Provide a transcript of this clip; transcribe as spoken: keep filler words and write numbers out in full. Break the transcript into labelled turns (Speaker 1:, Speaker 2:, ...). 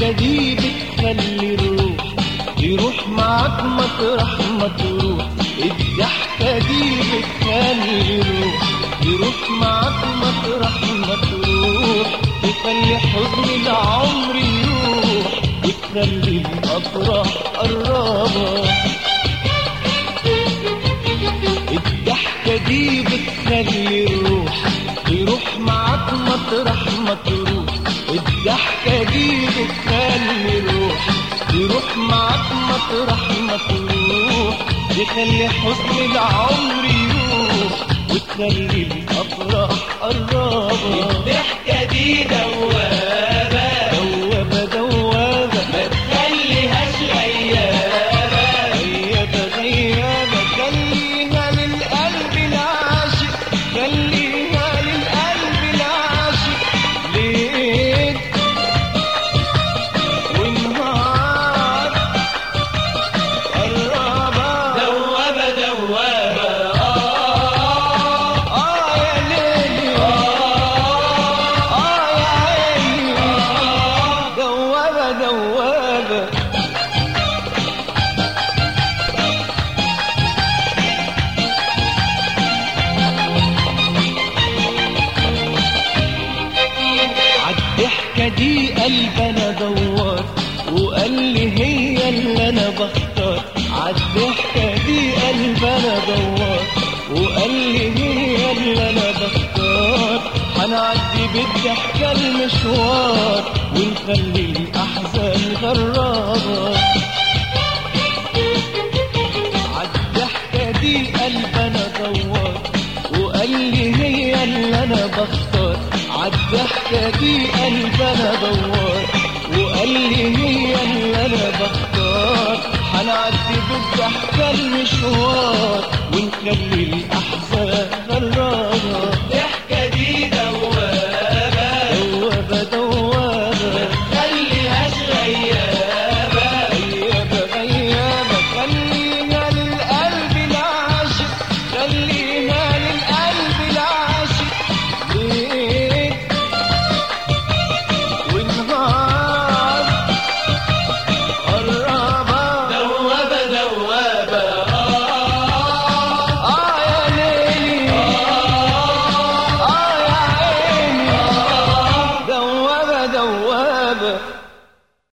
Speaker 1: الضحكة دي بتخلي الروح يروح معاك مطرح ما تروح. الضحكة دي بتخلي الروح يروح معاك مطرح ما تروح. تخلي حزن العمر يروح وتخلي الأفراح قرابة. الضحكة دي بتخلي الروح يروح معاك مطرح ما تروح. الضحكة دي بتخلي الروح يروح معاك مطرح ما تروح. تخلي حزن العمر يروح وتخلي الأفراح قرابة.
Speaker 2: الضحكة دي دوابة
Speaker 1: دوابة دوابة
Speaker 2: ما تخليهاش غيابة.
Speaker 1: غيابة غيابة خليها للقلب العاشق. خليها للقلب العاشق ليل ونهار قرابة.
Speaker 2: دوابة دوابة
Speaker 1: آه يا ليلي آه يا عيني دوابة دوابة. عالضحكة دي قلب انا دوار وقال لي هي اللي انا بختار. عالضحكة دي قلب انا دوار وقال لي هي اللي انا بختار. هنعدي بالضحكة المشوار ونخلي الاحزان غرابة. عالضحكة دي قلب انا دوار وقال لي هي اللي انا بختار. عالضحكة دي قلب انا دوار وقال لي هي اللي انا بختار. هنعدي بالضحكة المشوار ونخلي الاحزان غرابة.
Speaker 2: الضحكة دي دوابة
Speaker 1: دوابة دوابة
Speaker 2: خليهاش غيابة.
Speaker 1: غيابة غيابة خليها للقلب العاشق. خليها للقلب العاشق ليل ونهار قرابة.
Speaker 2: دوابة دوابة
Speaker 1: آه يا ليلي آه يا عيني دوابة دوابة.